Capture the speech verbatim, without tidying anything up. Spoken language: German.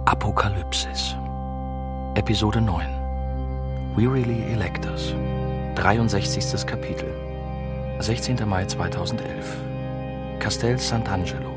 Apokalypsis. Episode neun. Wearily Electors. dreiundsechzigstes Kapitel. sechzehnter Mai zweitausendelf. Castel Sant'Angelo.